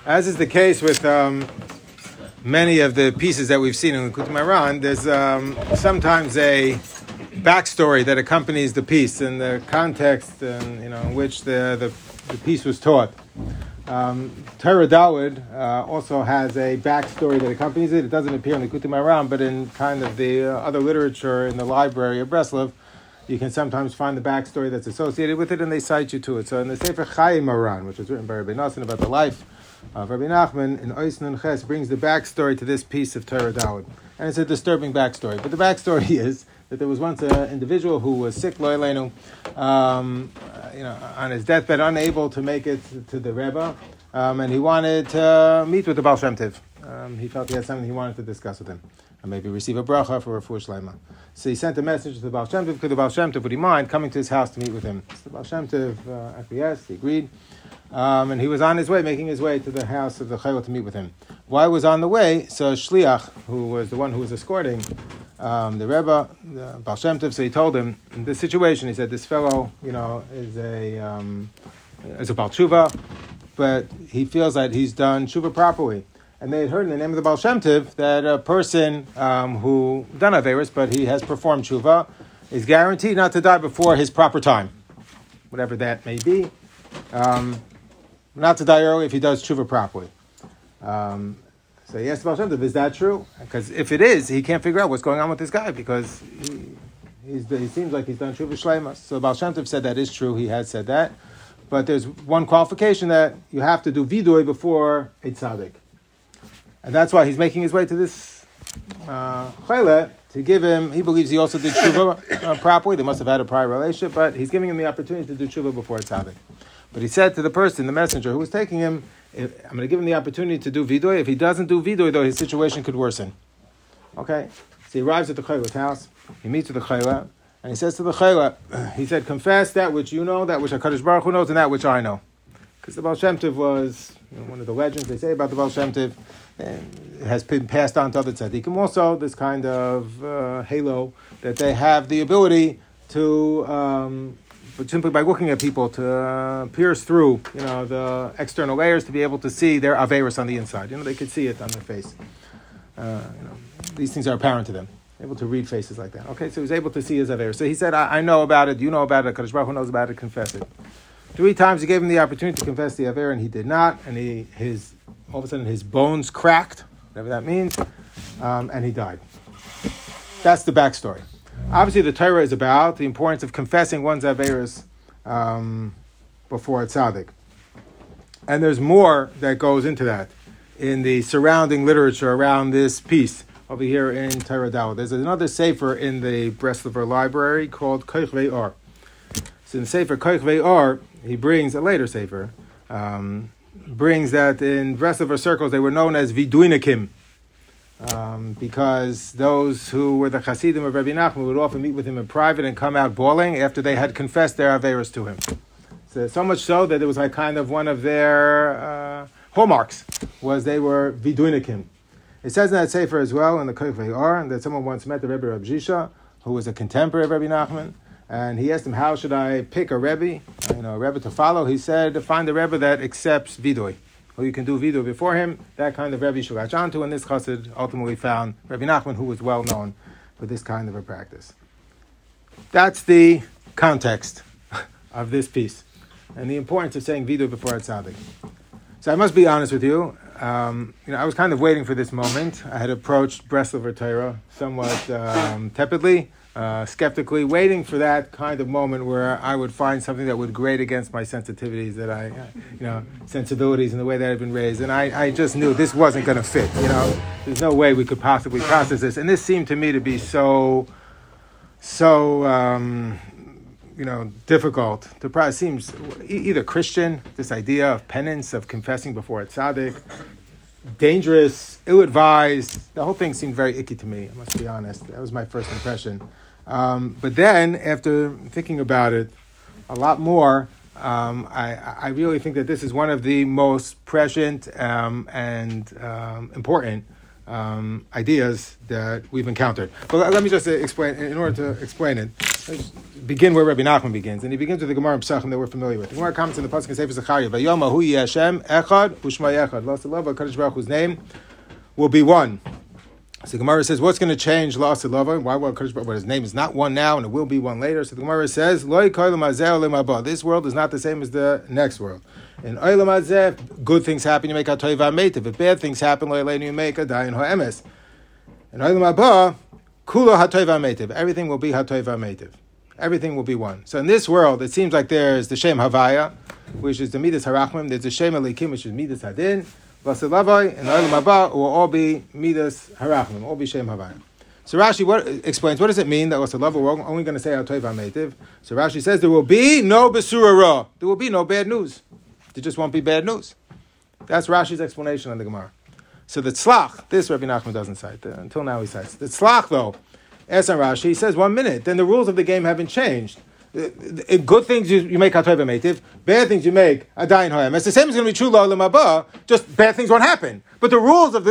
As is the case with many of the pieces that we've seen in Likutei Moharan, there's sometimes a backstory that accompanies the piece and the context and in which the piece was taught. Torah Dawid also has a backstory that accompanies it. It doesn't appear in Likutei Moharan, but in kind of the other literature in the library of Breslov, you can sometimes find the backstory that's associated with it, and they cite you to it. So in the Sefer Chayei Moharan, which was written by Rabbi Nosson about the life of Rabbi Nachman, in Ois Nun Ches brings the backstory to this piece of Torah Dawid. And it's a disturbing backstory. But the backstory is that there was once an individual who was sick, lo elenu, on his deathbed, unable to make it to the Rebbe, and he wanted to meet with the Baal Shem Tov. He felt he had something he wanted to discuss with him, and maybe receive a bracha for Refuah Shleima. So he sent a message to the Baal Shem Tov. Could the Baal Shem Tov, would he mind coming to his house to meet with him? So the Baal Shem Tov acquiesced, he agreed, and he was on his way, making his way to the house of the Chayil to meet with him. While he was on the way, so Shliach, who was the one who was escorting the Rebbe, the Baal Shem Tov, so he told him the situation. He said, this fellow, is a Baal Tshuva, but he feels that he's done Tshuva properly. And they had heard in the name of the Baal Shem Tov that a person who done Averis, but he has performed Tshuva, is guaranteed not to die before his proper time, whatever that may be. Not to die early if he does Tshuva properly. So he asked the Baal Shem Tov, is that true? Because if it is, he can't figure out what's going on with this guy because he seems like he's done Tshuva Shleima. So Baal Shem Tov said that is true, he has said that. But there's one qualification that you have to do vidui before a tzaddik. And that's why he's making his way to this chayla to give him, he believes he also did tshuva properly. They must have had a prior relationship, but he's giving him the opportunity to do tshuva before a tzaddik. But he said to the person, the messenger who was taking him, I'm going to give him the opportunity to do vidui. If he doesn't do vidui, though, his situation could worsen. Okay? So he arrives at the chayla's house, he meets with the chayla, and he says to the chayla, he said, confess that which you know, that which HaKadosh Baruch Hu knows, and that which I know. Because the Baal Shem Tov was one of the legends they say about the Baal Shem Tov, and it has been passed on to other tzaddikim. Also, this kind of halo that they have the ability to, but simply by looking at people, to pierce through, the external layers to be able to see their averis on the inside. They could see it on their face. These things are apparent to them. Able to read faces like that. Okay, so he was able to see his averis. So he said, I know about it, you know about it, HaKadosh Baruch Hu knows about it, confess it. 3 times he gave him the opportunity to confess the aver, and he did not, and all of a sudden his bones cracked, whatever that means, and he died. That's the backstory. Obviously, the Torah is about the importance of confessing one's averis before a tzaddik. And there's more that goes into that in the surrounding literature around this piece over here in Torah Dawid. There's another sefer in the Breslover library called Koich Ve'or. So in the sefer Koich Ve'or, he brings a later sefer, brings that in Breslover circles they were known as Viduinikim, because those who were the Hasidim of Rabbi Nachman would often meet with him in private and come out bawling after they had confessed their averos to him. So much so that it was like kind of one of their hallmarks was they were Viduinikim. It says in that sefer as well in the Koich Ve'or that someone once met the Rebbe Reb Zisha, who was a contemporary of Rabbi Nachman. And he asked him, how should I pick a Rebbe, a Rebbe to follow? He said, find a Rebbe that accepts vidui. Or you can do vidui before him. That kind of Rebbe you should latch onto. And this chassid ultimately found Rabbi Nachman, who was well known for this kind of a practice. That's the context of this piece. And the importance of saying vidui before a tzaddik. So I must be honest with you. I was kind of waiting for this moment. I had approached Breslover Torah somewhat tepidly. Skeptically, waiting for that kind of moment where I would find something that would grate against my sensitivities, sensibilities and the way that I've been raised. And I just knew this wasn't going to fit. There's no way we could possibly process this. And this seemed to me to be so difficult to process. It seems either Christian, this idea of penance, of confessing before a tzaddik, dangerous, ill-advised. The whole thing seemed very icky to me, I must be honest. That was my first impression. But then, after thinking about it a lot more, I really think that this is one of the most prescient and important ideas that we've encountered. But let me just explain, in order to explain it. Let's begin where Rabbi Nachman begins, and he begins with the Gemara in Pesachim that we're familiar with. The Gemara comments in the pasuk in Sefer Zechariah, "Vayoma hu Hashem echad u'shma echad." La'aseh lava, Kadosh Baruch Hu's name will be one. So the Gemara says, what's going to change La'aseh lava? Why will Kadosh Baruch Hu? His name is not one now, and it will be one later. So the Gemara says, "Lo yikoy l'mazeh l'mabah." This world is not the same as the next world. In olam hazeh, good things happen, you make a toiva meitiv. If bad things happen, lo yaleinu, you make a dayin ha'emes. In olam haba, kulo hatoiva meitiv. Everything will be hatoiva meitiv. Everything will be one. So in this world, it seems like there's the Shem Havaya, which is the Midas Harachmim. There's the Shem Elikim, which is Midas Hadin. La'aseh lava, and olam haba will all be Midas Harachmim, all be Shem Havaya. So Rashi explains, what does it mean that La'aseh lava, we're only going to say hatoiva meitiv? So Rashi says, there will be no besura ra. There will be no bad news. There just won't be bad news. That's Rashi's explanation on the Gemara. So the tzlach, this Rabbi Nachman doesn't cite. Until now he cites. The tzlach, though, asks on Rashi, he says, 1 minute, then the rules of the game haven't changed. Good things you make hatoiva meitiv, bad things you make adayin ho'em. It's the same as going to be true la'olam haba, just bad things won't happen. But the rules of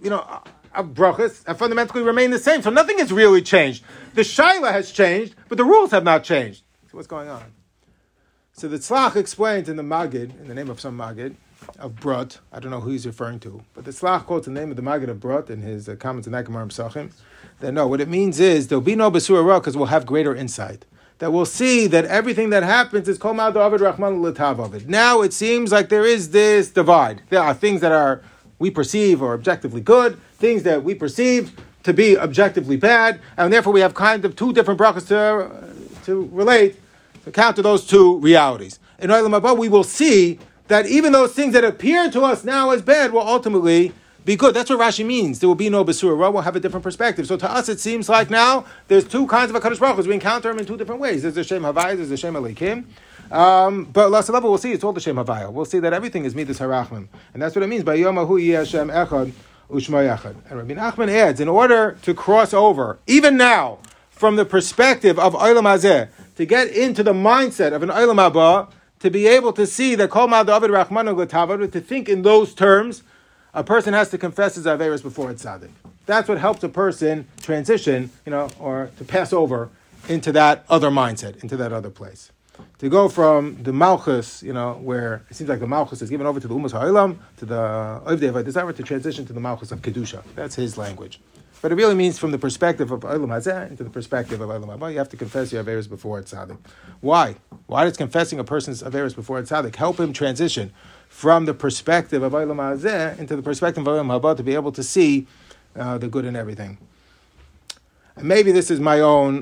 brachas have fundamentally remained the same. So nothing has really changed. The shaila has changed, but the rules have not changed. So what's going on? So the tzlach explains in the Magid, in the name of some Magid, of Brot, I don't know who he's referring to, but the tzlach quotes the name of the Magid of Brot in his comments in that Gemara Pesachim, that no, what it means is, there'll be no besura ra, because we'll have greater insight. That we'll see that everything that happens is kol ma'ad avid rachman l'tav avid. Now it seems like there is this divide. There are things that we perceive are objectively good, things that we perceive to be objectively bad, and therefore we have kind of two different brachas to relate, to counter those two realities. In olam haba, we will see that even those things that appear to us now as bad will ultimately be good. That's what Rashi means. There will be no besura ra. We'll have a different perspective. So to us, it seems like now there's two kinds of HaKadosh Baruch Hu. We encounter him in two different ways. There's the Shem Havaya, there's the Shem Elikim. But La'aseh lava, we'll see it's all the Shem Havaya. We'll see that everything is Midas Harachmim. And that's what it means by Yom Hu Yeh Hashem Echad U'Shma Echad. And Rabbi Nachman adds, in order to cross over, even now, from the perspective of Olam Hazeh, to get into the mindset of an Olam Haba, to be able to see that Kol Ma'ad Avid Rachmanu L'Tavad, to think in those terms, a person has to confess his averos before it's tzaddik. That's what helps a person transition, or to pass over into that other mindset, into that other place. To go from the Malchus, where it seems like the Malchus is given over to the Umas Ha'olam, to the Ovdei Avodah, to transition to the Malchus of Kedusha. That's his language. But it really means from the perspective of Olam Hazeh into the perspective of Olam Haba, you have to confess your averos before it's tzaddik. Why? Why does confessing a person's averos before it's tzaddik help him transition from the perspective of Olam Hazeh into the perspective of Olam Haba, to be able to see the good in everything? And maybe this is my own,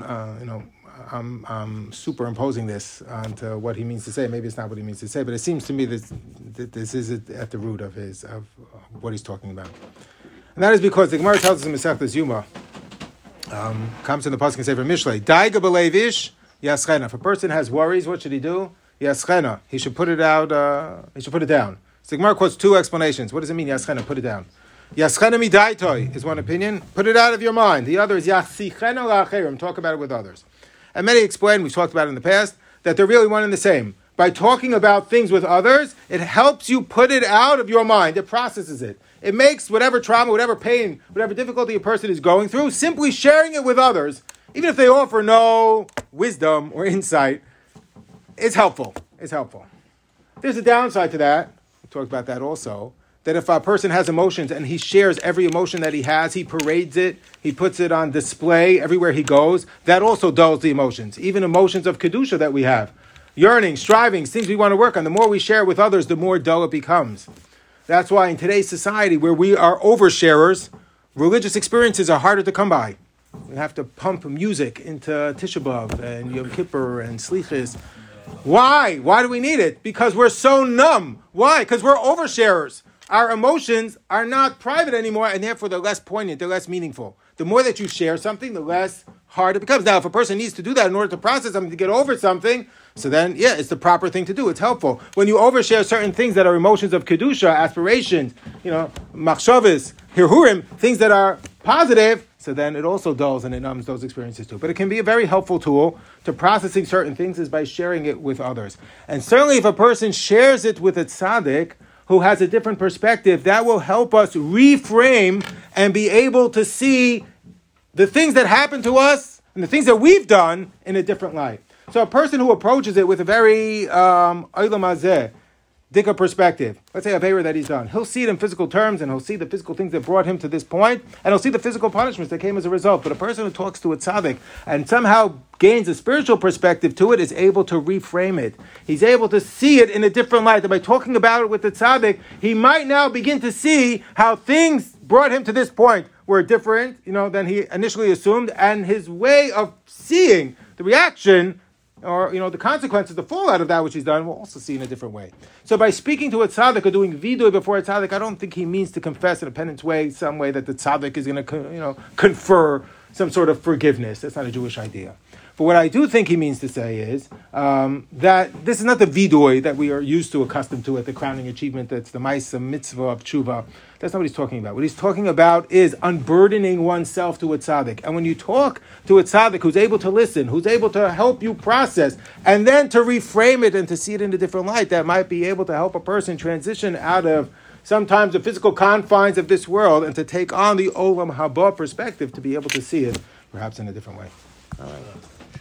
I'm superimposing this onto what he means to say. Maybe it's not what he means to say, but it seems to me that this is at the root of what he's talking about. And that is because the Gemara tells us in Masechtas Yuma, comes in the pasuk in Sefer Mishlei, Daiga b'leivish yaschena. If a person has worries, what should he do? Yaschena. He should put it out. He should put it down. So the Gemara quotes two explanations. What does it mean, yaschena? Put it down. Yaschena midaitoi is one opinion. Put it out of your mind. The other is yachsichena la'acherim. Talk about it with others. And many explain, we've talked about it in the past, that they're really one and the same. By talking about things with others, it helps you put it out of your mind. It processes it. It makes whatever trauma, whatever pain, whatever difficulty a person is going through, simply sharing it with others, even if they offer no wisdom or insight, it's helpful. It's helpful. There's a downside to that. We talked about that also. That if a person has emotions and he shares every emotion that he has, he parades it, he puts it on display everywhere he goes, that also dulls the emotions. Even emotions of Kedusha that we have. Yearning, striving, things we want to work on. The more we share with others, the more dull it becomes. That's why in today's society, where we are oversharers, religious experiences are harder to come by. We have to pump music into Tisha B'Av and Yom Kippur and Slichos. Why? Why do we need it? Because we're so numb. Why? Because we're oversharers. Our emotions are not private anymore, and therefore they're less poignant, they're less meaningful. The more that you share something, the less hard it becomes. Now, if a person needs to do that in order to process something, to get over something, so then, it's the proper thing to do. It's helpful. When you overshare certain things that are emotions of Kedusha, aspirations, machshavas, hirhurim, things that are positive, so then it also dulls and it numbs those experiences too. But it can be a very helpful tool to processing certain things is by sharing it with others. And certainly if a person shares it with a tzaddik who has a different perspective, that will help us reframe and be able to see the things that happen to us and the things that we've done in a different light. So a person who approaches it with a very olam hazeh, Dika perspective, let's say a favor that he's done, he'll see it in physical terms, and he'll see the physical things that brought him to this point, and he'll see the physical punishments that came as a result. But a person who talks to a tzaddik and somehow gains a spiritual perspective to it is able to reframe it. He's able to see it in a different light. That by talking about it with the tzaddik, he might now begin to see how things brought him to this point were different, than he initially assumed, and his way of seeing the reaction or the consequences, the fallout of that which he's done, we'll also see in a different way. So by speaking to a tzaddik or doing vidui before a tzaddik, I don't think he means to confess in a penance way, some way that the tzaddik is going to, confer some sort of forgiveness. That's not a Jewish idea. But what I do think he means to say is that this is not the vidui that we are used to, accustomed to at the crowning achievement. That's the ma'aseh mitzvah of tshuva. That's not what he's talking about. What he's talking about is unburdening oneself to a tzaddik. And when you talk to a tzaddik who's able to listen, who's able to help you process, and then to reframe it and to see it in a different light, that might be able to help a person transition out of sometimes the physical confines of this world and to take on the olam haba perspective to be able to see it perhaps in a different way. All right.